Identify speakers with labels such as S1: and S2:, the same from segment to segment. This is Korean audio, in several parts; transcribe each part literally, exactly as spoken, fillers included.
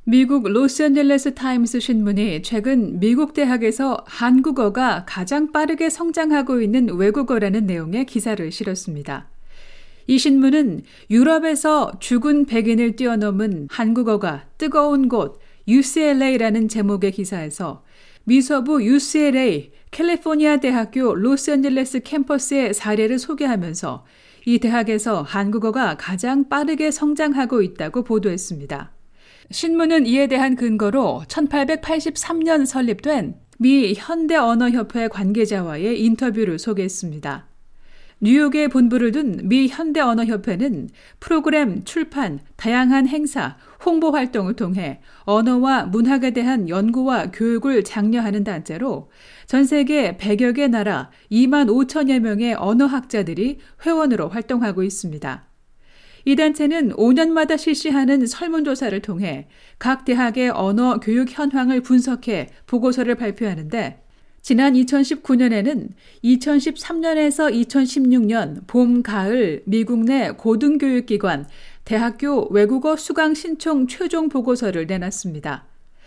S1: 미국 로스앤젤레스 타임스 신문이 최근 미국 대학에서 한국어가 가장 빠르게 성장하고 있는 외국어라는 내용의 기사를 실었습니다. 이 신문은 유럽에서 죽은 백인을 뛰어넘은 한국어가 뜨거운 곳 유씨엘에이라는 제목의 기사에서 미서부 유씨엘에이 캘리포니아 대학교 로스앤젤레스 캠퍼스의 사례를 소개하면서 이 대학에서 한국어가 가장 빠르게 성장하고 있다고 보도했습니다. 신문은 이에 대한 근거로 천팔백팔십삼 년 설립된 미 현대언어협회 관계자와의 인터뷰를 소개했습니다. 뉴욕에 본부를 둔 미 현대언어협회는 프로그램, 출판, 다양한 행사, 홍보 활동을 통해 언어와 문학에 대한 연구와 교육을 장려하는 단체로 전 세계 백여 개 나라 이만 오천여 명의 언어학자들이 회원으로 활동하고 있습니다. 이 단체는 오 년마다 실시하는 설문조사를 통해 각 대학의 언어 교육 현황을 분석해 보고서를 발표하는데 지난 이천십구 년에는 이천십삼 년에서 이천십육 년 봄, 가을 미국 내 고등교육기관, 대학교 외국어 수강 신청 최종 보고서를 내놨습니다.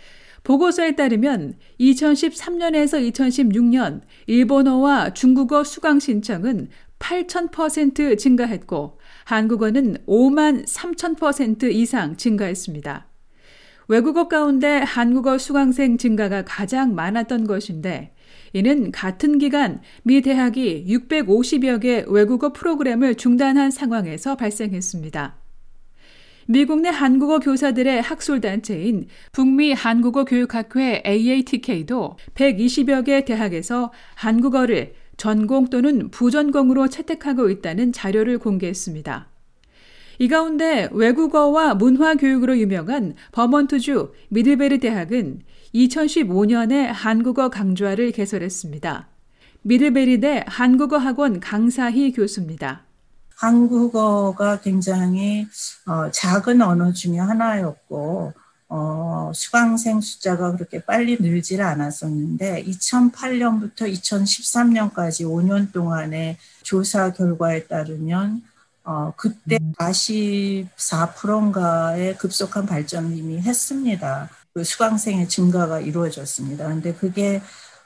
S1: 보고서에 따르면 이천십삼 년에서 이천십육 년 일본어와 중국어 수강 신청은 팔천 퍼센트 증가했고 한국어는 오만 삼천 퍼센트 이상 증가했습니다. 외국어 가운데 한국어 수강생 증가가 가장 많았던 것인데 이는 같은 기간 미 대학이 육백오십여 개 외국어 프로그램을 중단한 상황에서 발생했습니다. 미국 내 한국어 교사들의 학술단체인 북미 한국어 교육학회 에이에이티케이도 백이십여 개 대학에서 한국어를 전공 또는 부전공으로 채택하고 있다는 자료를 공개했습니다. 이 가운데 외국어와 문화교육으로 유명한 버몬트주 미들베리 대학은 이천십오 년에 한국어 강좌를 개설했습니다. 미들베리대 한국어학원 강사희 교수입니다.
S2: 한국어가 굉장히 어, 작은 언어 중에 하나였고 어, 수강생 숫자가 그렇게 빨리 늘질 않았었는데 이천팔 년부터 이천십삼 년까지 오 년 동안의 조사 결과에 따르면 어, 그때 사십사 퍼센트인가의 급속한 발전을 이미 했습니다. 그 수강생의 증가가 이루어졌습니다. 그런데 그게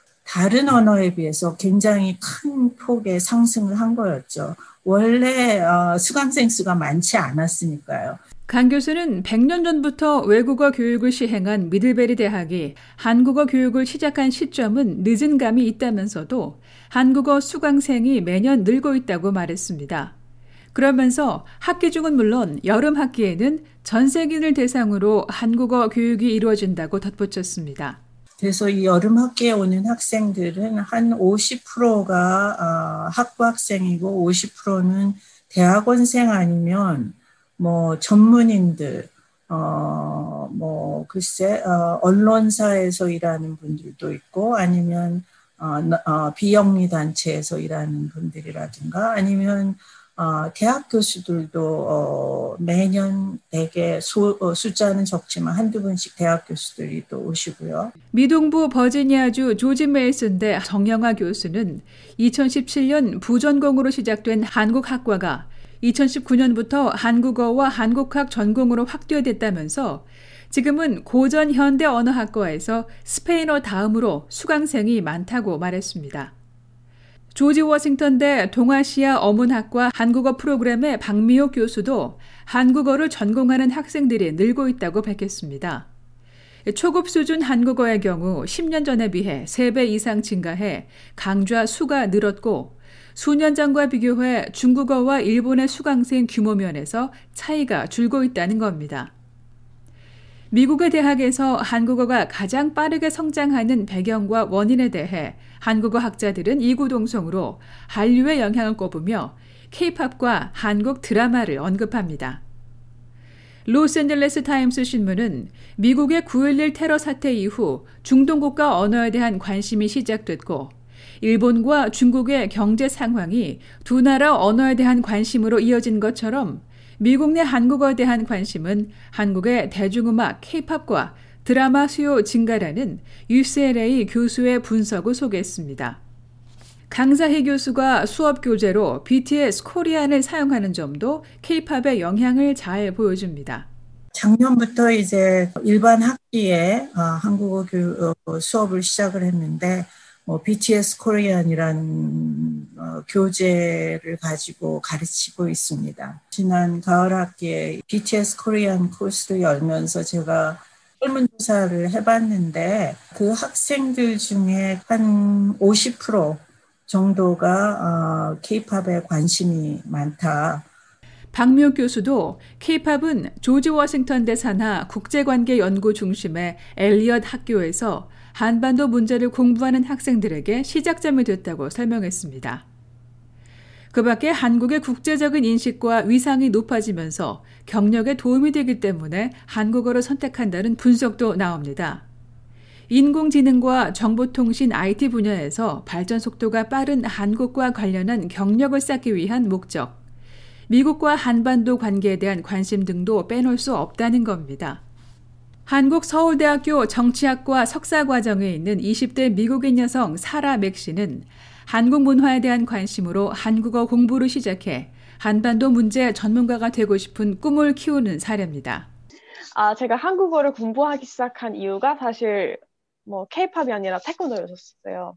S2: 다른 언어에 비해서 굉장히 큰 폭의 상승을 한 거였죠. 원래 어, 수강생 수가 많지 않았으니까요.
S1: 강 교수는 백 년 전부터 외국어 교육을 시행한 미들베리 대학이 한국어 교육을 시작한 시점은 늦은 감이 있다면서도 한국어 수강생이 매년 늘고 있다고 말했습니다. 그러면서 학기 중은 물론 여름 학기에는 전세기인을 대상으로 한국어 교육이 이루어진다고 덧붙였습니다.
S2: 그래서 이 여름 학기에 오는 학생들은 한 오십 퍼센트가 어, 학부 학생이고 오십 퍼센트는 대학원생 아니면 뭐 전문인들, 어, 뭐 글쎄 어, 언론사에서 일하는 분들도 있고 아니면 어, 어, 비영리 단체에서 일하는 분들이라든가 아니면 어, 대학 교수들도 어, 매년 되게 소, 어, 숫자는 적지만 한두 분씩 대학 교수들이 또 오시고요.
S1: 미동부 버지니아주 조지 메이슨대 정영아 교수는 이천십칠 년 부전공으로 시작된 한국학과가 이천십구 년부터 한국어와 한국학 전공으로 확대됐다면서 지금은 고전 현대 언어학과에서 스페인어 다음으로 수강생이 많다고 말했습니다. 조지 워싱턴대 동아시아 어문학과 한국어 프로그램의 박미옥 교수도 한국어를 전공하는 학생들이 늘고 있다고 밝혔습니다. 초급 수준 한국어의 경우 십 년 전에 비해 세 배 이상 증가해 강좌 수가 늘었고 수년 전과 비교해 중국어와 일본의 수강생 규모 면에서 차이가 줄고 있다는 겁니다. 미국의 대학에서 한국어가 가장 빠르게 성장하는 배경과 원인에 대해 한국어 학자들은 이구동성으로 한류의 영향을 꼽으며 K-팝과 한국 드라마를 언급합니다. 로스앤젤레스 타임스 신문은 미국의 구일일 테러 사태 이후 중동국가 언어에 대한 관심이 시작됐고 일본과 중국의 경제 상황이 두 나라 언어에 대한 관심으로 이어진 것처럼 미국 내 한국어에 대한 관심은 한국의 대중음악 K-팝과 드라마 수요 증가라는 유씨엘에이 교수의 분석을 소개했습니다. 강사희 교수가 수업 교재로 비티에스 코리안을 사용하는 점도 K-팝의 영향을 잘 보여줍니다.
S2: 작년부터 이제 일반 학기에 어, 한국어 교, 어, 수업을 시작을 했는데 뭐 비티에스 코리안이라는 어, 교재를 가지고 가르치고 있습니다. 지난 가을 학기에 비티에스 코리안 코र्스를 열면서 제가 설문조사를 해봤는데 그 학생들 중에 한 오십 퍼센트 정도가 어, 케이팝에 관심이 많다.
S1: 박묘 교수도 케이팝은 조지 워싱턴대 산하 국제관계 연구 중심의 엘리엇 학교에서 한반도 문제를 공부하는 학생들에게 시작점이 됐다고 설명했습니다. 그 밖에 한국의 국제적인 인식과 위상이 높아지면서 경력에 도움이 되기 때문에 한국어를 선택한다는 분석도 나옵니다. 인공지능과 정보통신 아이티 분야에서 발전 속도가 빠른 한국과 관련한 경력을 쌓기 위한 목적, 미국과 한반도 관계에 대한 관심 등도 빼놓을 수 없다는 겁니다. 한국 서울대학교 정치학과 석사과정에 있는 이십 대 미국인 여성 사라 맥 씨는 한국 문화에 대한 관심으로 한국어 공부를 시작해 한반도 문제 전문가가 되고 싶은 꿈을 키우는 사례입니다.
S3: 아, 제가 한국어를 공부하기 시작한 이유가 사실 뭐 케이팝이 아니라 태권도였었어요.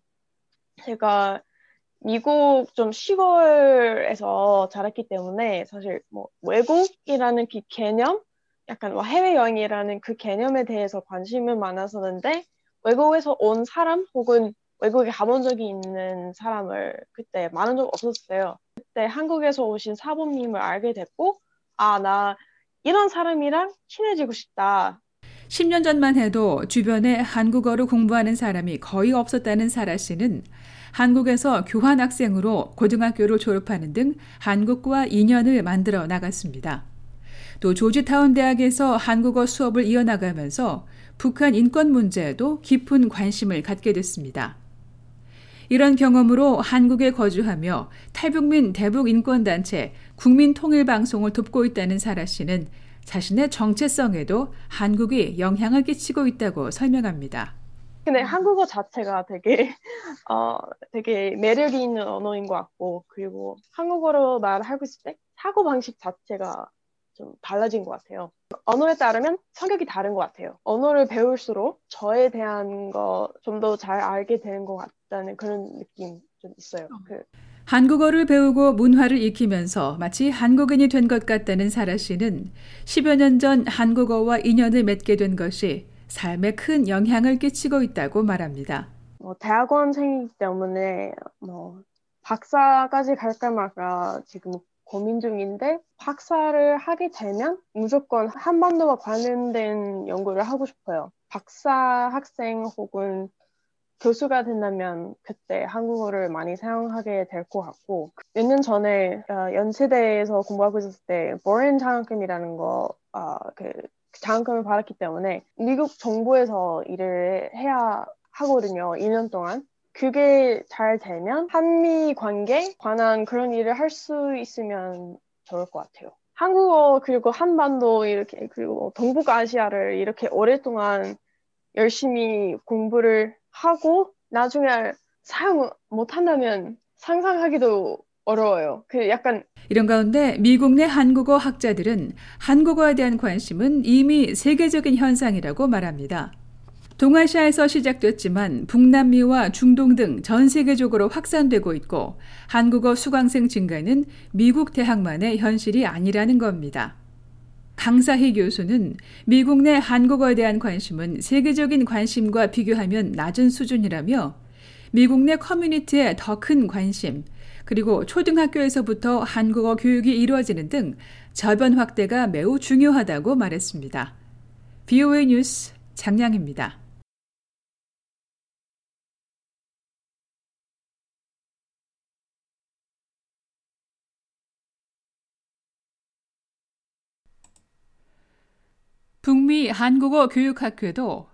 S3: 제가 미국 좀 시골에서 자랐기 때문에 사실 뭐 외국이라는 그 개념, 약간 뭐 해외여행이라는 그 개념에 대해서 관심은 많았었는데 외국에서 온 사람 혹은 외국에 가본 적이 있는 사람을 그때 많은 적 없었어요. 그때 한국에서 오신 사부님을 알게 됐고, 아, 나 이런 사람이랑 친해지고 싶다.
S1: 십 년 전만 해도 주변에 한국어를 공부하는 사람이 거의 없었다는 사라 씨는 한국에서 교환학생으로 고등학교를 졸업하는 등 한국과 인연을 만들어 나갔습니다. 또 조지타운 대학에서 한국어 수업을 이어나가면서 북한 인권 문제에도 깊은 관심을 갖게 됐습니다. 이런 경험으로 한국에 거주하며 탈북민 대북인권단체 국민통일방송을 돕고 있다는 사라 씨는 자신의 정체성에도 한국이 영향을 끼치고 있다고 설명합니다.
S3: 근데 한국어 자체가 되게 어 되게 매력이 있는 언어인 것 같고, 그리고 한국어로 말하고 있을 때 사고방식 자체가 좀 달라진 것 같아요. 언어에 따르면 성격이 다른 것 같아요. 언어를 배울수록 저에 대한 거 좀 더 잘 알게 되는 것 같다는 그런 느낌 좀 있어요. 그
S1: 한국어를 배우고 문화를 익히면서 마치 한국인이 된 것 같다는 사라 씨는 십여 년 전 한국어와 인연을 맺게 된 것이 삶에 큰 영향을 끼치고 있다고 말합니다.
S3: 뭐 대학원생이기 때문에 뭐 박사까지 갈까 말까 지금 고민 중인데, 박사를 하게 되면 무조건 한반도와 관련된 연구를 하고 싶어요. 박사 학생 혹은 교수가 된다면 그때 한국어를 많이 사용하게 될 것 같고, 몇 년 전에 연세대에서 공부하고 있었을 때 보렌 장학금이라는 거, 어, 그 장학금을 받았기 때문에 미국 정부에서 일을 해야 하거든요. 이 년 동안. 그게 잘 되면 한미 관계에 관한 그런 일을 할 수 있으면 좋을 것 같아요. 한국어 그리고 한반도 이렇게 그리고 동북아시아를 이렇게 오랫동안 열심히 공부를 하고 나중에 사용 못한다면 상상하기도 어려워요. 그 약간
S1: 이런 가운데 미국 내 한국어 학자들은 한국어에 대한 관심은 이미 세계적인 현상이라고 말합니다. 동아시아에서 시작됐지만 북남미와 중동 등 전 세계적으로 확산되고 있고, 한국어 수강생 증가는 미국 대학만의 현실이 아니라는 겁니다. 강사희 교수는 미국 내 한국어에 대한 관심은 세계적인 관심과 비교하면 낮은 수준이라며 미국 내 커뮤니티에 더 큰 관심, 그리고 초등학교에서부터 한국어 교육이 이루어지는 등 저변 확대가 매우 중요하다고 말했습니다. 브이오에이 뉴스 장량입니다. 북미 한국어 교육학회도